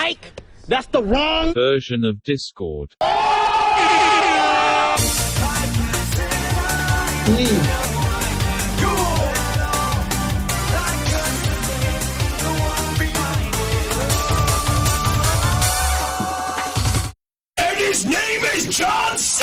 Mike. That's the wrong version of Discord. And his name is John C.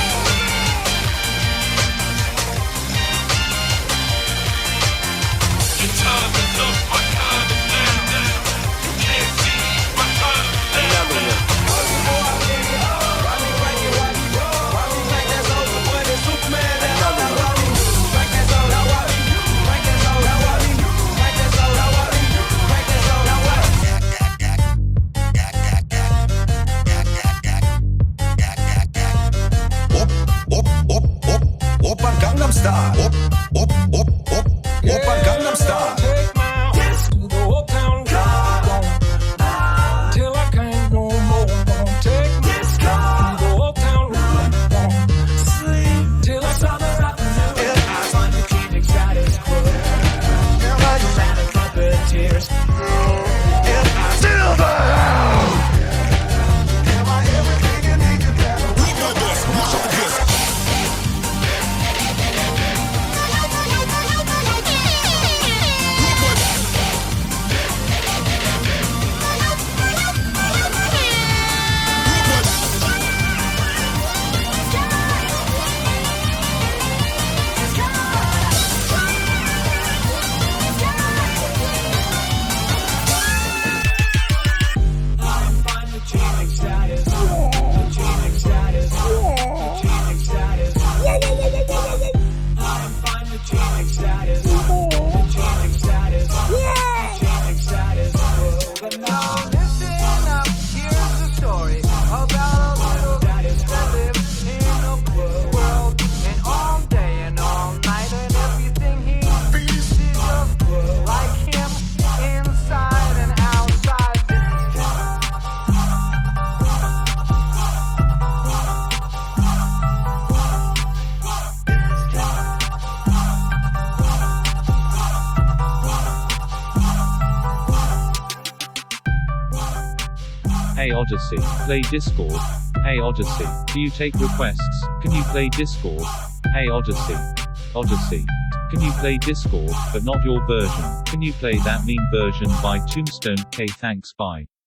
Oppa Gangnam Style. Oppa Gangnam Style. Take my hands to the old town car. Till I can't no more. Take this car to the old town road. Sleep till I saw the afternoon. Till I find the king status quo. Till I sat a cup of tears. Till I still down. Am I everything you need to be? We got this. We got this. Hey Odyssey, play Discord. Hey Odyssey, do you take requests? Can you play Discord? Hey Odyssey. Odyssey. Can you play Discord, but not your version? Can you play that meme version by Tombstone? K thanks bye.